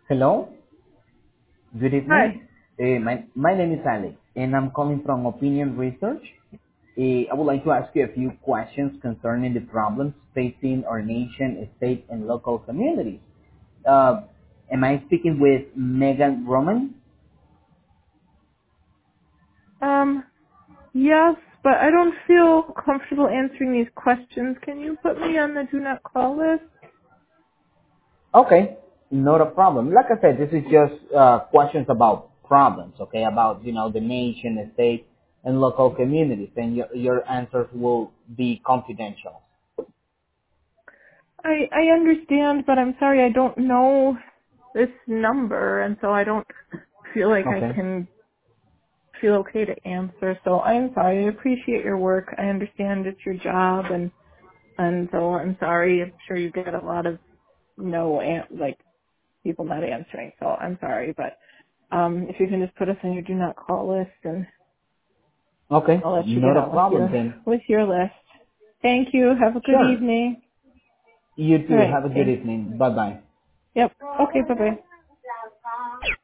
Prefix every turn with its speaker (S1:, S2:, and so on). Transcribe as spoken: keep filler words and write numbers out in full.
S1: Hello, good evening.
S2: Hi.
S1: Uh, my, my name is Alex, and I'm calling from Opinion Research. Uh, I would like to ask you a few questions concerning the problems facing our nation, state, and local communities. Uh, am I speaking with Megan Roman?
S2: Um, yes, but I don't feel comfortable answering these questions. Can you put me on the do not call list?
S1: Okay, not a problem. Like I said, this is just uh, questions about problems, okay, about, you know, the nation, the state, and local communities, and your, your answers will be confidential.
S2: I I understand, but I'm sorry I don't know this number, and so I don't feel like I
S1: Okay.
S2: can feel okay to answer. So I'm sorry. I appreciate your work. I understand it's your job, and and so I'm sorry. I'm sure you get a lot of no an- like people not answering. So I'm sorry, but um, if you can just put us on your do not call list and
S1: Okay,
S2: I'll let you get
S1: not a
S2: on with
S1: problem
S2: your
S1: then.
S2: with your list. Thank you. Have a good
S1: Sure.
S2: evening.
S1: You
S2: All
S1: too.
S2: right.
S1: Have a good
S2: Thanks.
S1: evening. Bye bye.
S2: Yep. Okay. Bye bye.